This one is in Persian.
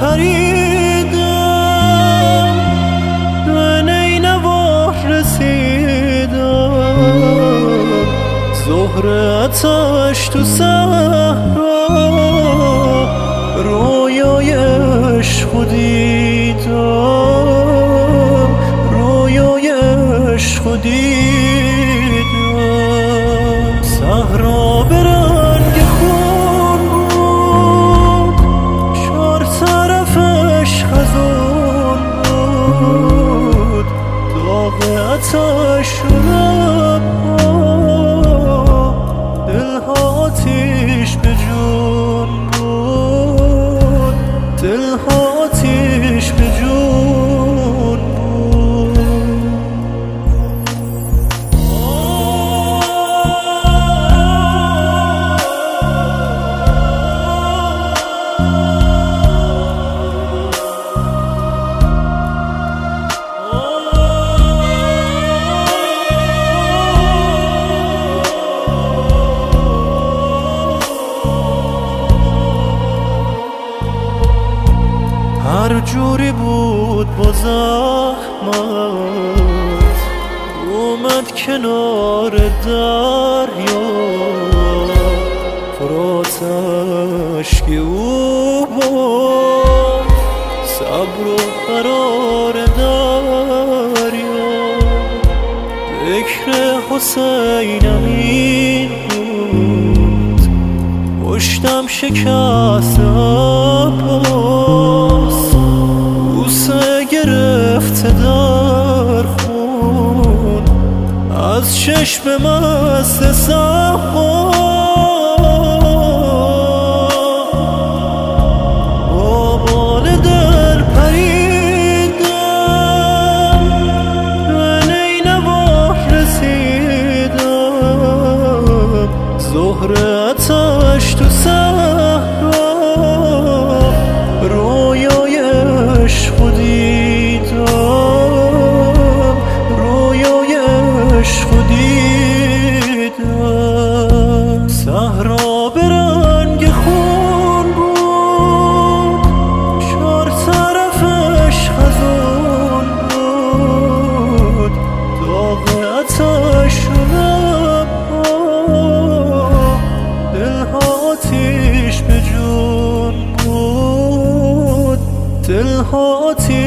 پریدم، به نینوار رسیدم، ظهر آتش تو صحرا، رویای عشق دیدم، رویای عشق دیدم. صحرا به رنگ خون بود، چار طرفش خزون بود، داغ آتش شدم، دلها آتیش به جون بود، دلها آتیش به جون بود. هر جوری بود با زحمت اومد کنار دریا، پرآتش که او بود صبر و قرار دریا. فکر حسین امین بود، پشتم شکست عباس، بوسه گرفته در خون از چشم مست صحبا. با بال دل پریدم، به نینوار رسیدم، ظهر آتش تو صحرا، رویای عشق دیدم، رویای عشق دیدم. صحرا به رنگ خون بود، چار طرفش خزون بود، داغ آتش شدم، دلها آتیش به جون بود، دلها آتیش